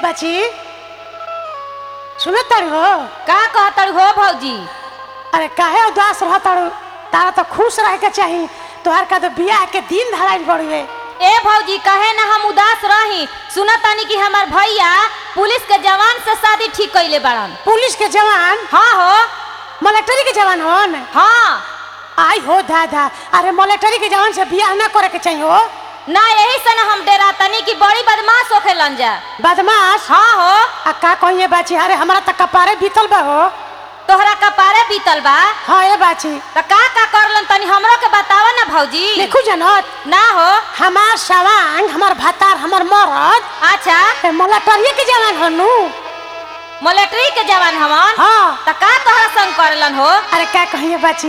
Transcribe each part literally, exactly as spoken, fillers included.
बाची सुनत तारू हो का कहतर हो भौजी? अरे काहे उदास रह तारू? तारा तो खुश रहे के चाहिए। तोहार का तो बियाह के दिन धराइल बड़ुए। ए भौजी कहे ना हम उदास रही। सुना तानी कि हमार भैया पुलिस के जवान से शादी ठीक कइले बाड़न। पुलिस के जवान? हाँ हो। मिलिट्री के जवान होन? हाँ। आई हो दादा, अरे मिलिट्री के जवान से बियाह ना करे के चाहिए हो ना, यही से ना हम डेरा तनी कि बड़ी बदमाश होखेलन जा। बदमाश? हाँ हो। आ का कहिए बाची, अरे हमरा तक कपारे बीतल बा हो। तोहरा कपारे बीतल बा? हाँ ये बाची। त का का करलन तनी हमरो के बतावा ना भौजी। देखू जनत ना हो। हमार सवांग, हमार भातार, हमार मरद अच्छा मिलिट्री के जवान हनु। मिलिट्री के जवान हवन? हाँ। त का तोहरा संग करलन हो? अरे क्या कहिए बाची,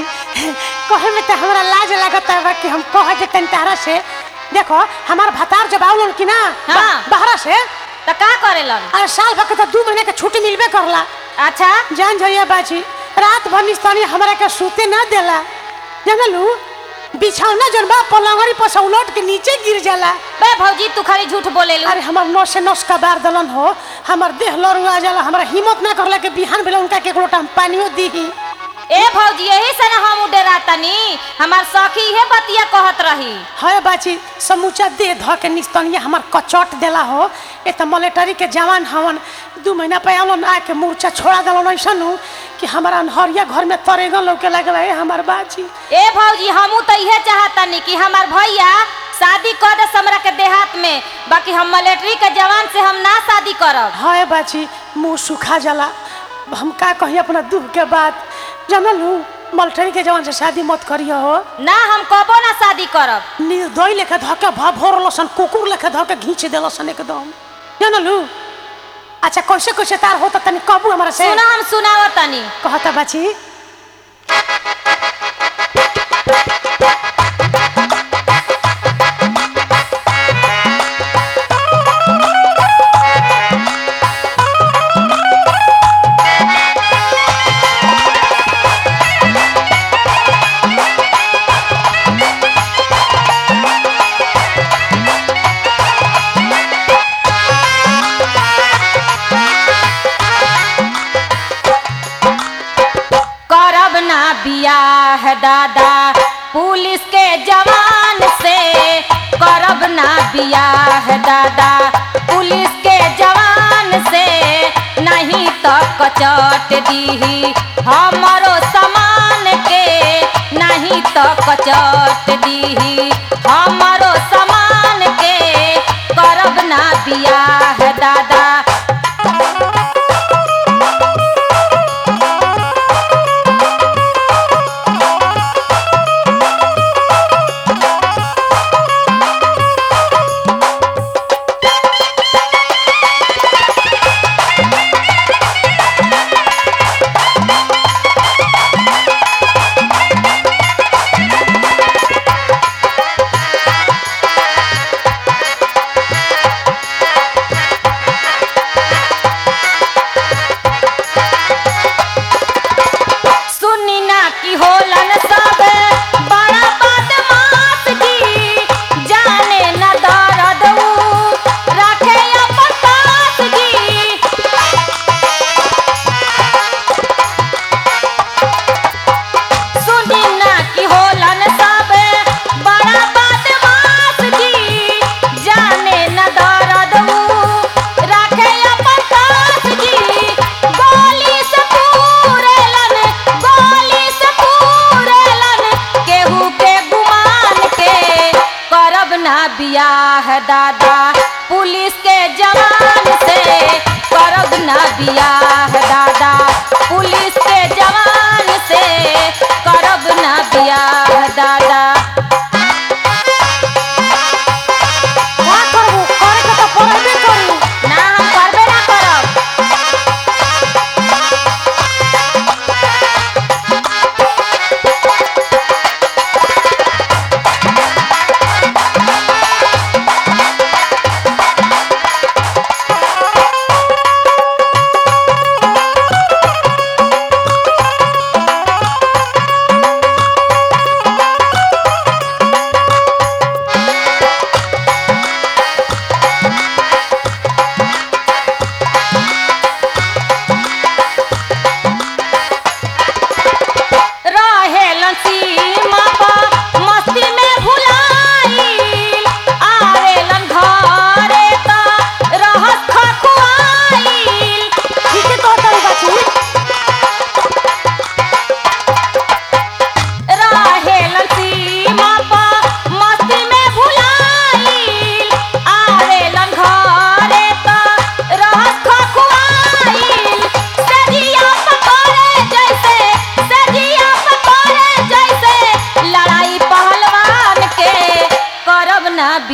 कहे में तो हमरा लाज लगता है कि हम कह देते तारा से। देखो हमार भातार जब आवलन की ना हाँ। बाहर से त का करेलन? अरे साल भर के तो दो महीने के छुट्टी मिलबे करला। अच्छा जान जाइए बाची, रात भर निस्तानी हमरा के सूते ना देला। जानलू बिछौना जन बा पलंगरी पर से उलट के नीचे गिर जाला। बे भौजी तू खाली झूठ बोलेलू। अरे हमार नस से नस का बार दलन हो, हमार देह लरुआ जाला। हमरा हिम्मत ना करला के बिहान भेले उनका के लोटा हम पानियो दीही। ए भौजी यही से ना हम डेरा तनी, हमार सखी है बतिया कहत रही। है बाची, समूचा दे ध के निस्तनिया हमार कचट देला हो। ए त मिलिट्री के जवान हवन, दो महीना पे आवलन आके मूर्छा छोड़ा दलन ऐसन कि हमारा अनहरिया घर में तरेगन लौके लागल है हमार बाची। ए भौजी हमू तो इहे चाहतनी कि हमार भैया शादी कर दे हमरा के देहात में, बाकी हम मिलिट्री के जवान से हम ना शादी करब। है बाची, मुँह सूखा जाला। हम का कही अपना दुख के बात। जानलू मिलिट्री के जवान से शादी मत करियो हो। ना हम कबो ना शादी करब। निर्दयी लेके धके भभोर लसन, कुकुर लेके धके घींच देलसन एकदम। जानलू अच्छा कैसे कैसे तार होता तनी कबू हमरा से। सुना हम सुनावत तनी। कहता बाची बियाह दादा पुलिस के जवान से, करब ना बियाह दादा पुलिस के जवान से, नहीं तो कचट दीही हमारो सामान के, नहीं तो कचट दीही हमारो सामान के, करब ना बियाह दादा। बियाह दादा पुलिस के जवान से, करब ना बियाह दादा पुलिस के जवान से, करब ना बियाह दादा। का करबू? करे के तो पड़बे करू। ना हम करबे ना करब।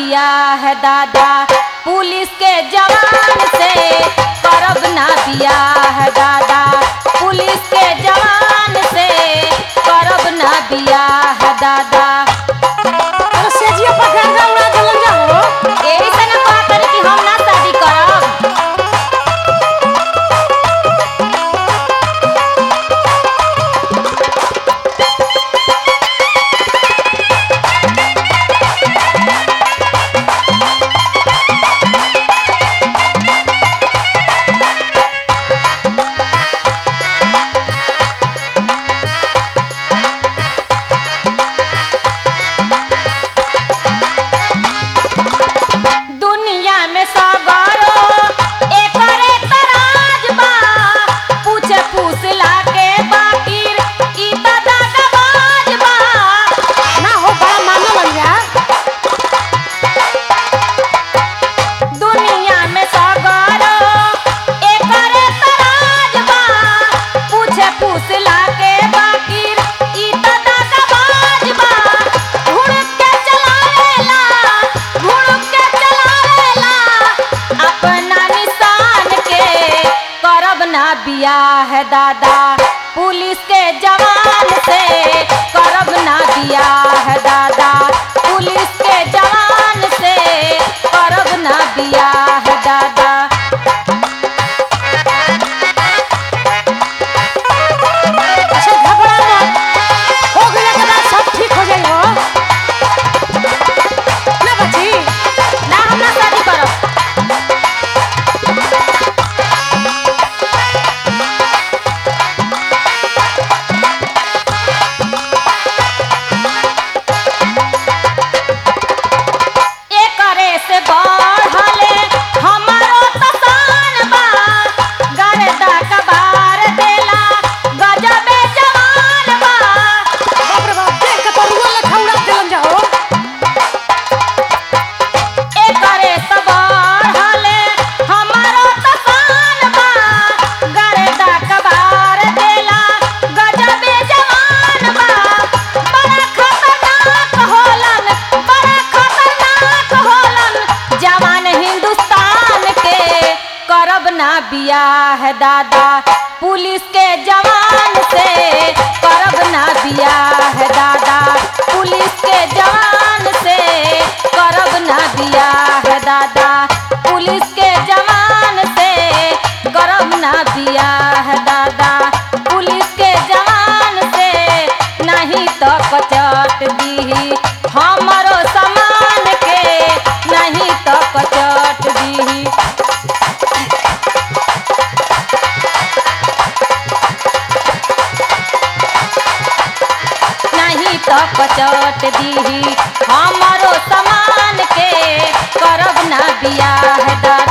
बियाह दादा पुलिस के जवान से करब ना बियाह दादा पुलिस के जवान से करब ना बियाह दादा। अरे सेजिया पर गंगा उड़ा देलन जाओ। एही से ना कहत रही कि हम ना शादी करब। दुनिया में सगरो एकरे तराज बा पूछे फुसला के बाकिर ई त दादाबाज बा। ना हो बड़ा मानलन जा। दुनिया में सगरो एकरे तराज बा पूछे फुसला के बाकिर ई त दादाबाज बा। घुड़क के चलावेला घुड़क के चलावेला अपना निशान के करब ना बियाह दादा पुलिस के जवान से करब ना बियाह दादा पुलिस के जवान से करब ना बियाह दादा। अच्छा घबरा मत, हो गया के बाद सब ठीक हो जाई हो ना बची। ना हम ना शादी करब। एकरे से बढ़ले हमारो तसान बा गर्दा कबार देला गजबे जवान बा। बाप रे बाप, देख के तो रुआ लेखा उड़ा देलन जाओ। एकरे से बढ़ले हमारो तसान बा गर्दा कबार देला गजबे जवान बा। बड़ा खतरनाक होलन बड़ा खतरनाक होलन जवान हिंदुस्तान के करब ना बियाह दादा पुलिस के जवान से करब ना बियाह दादा पुलिस के जवान से करब ना बियाह दादा पुलिस के जवान से करब ना बियाह दादा पुलिस के जवान से नहीं तो कचट दीही हमरो समान के नहीं तो कचट दीही। नहीं तो कचट दीही हमरो समान के करब ना बियाह दादा।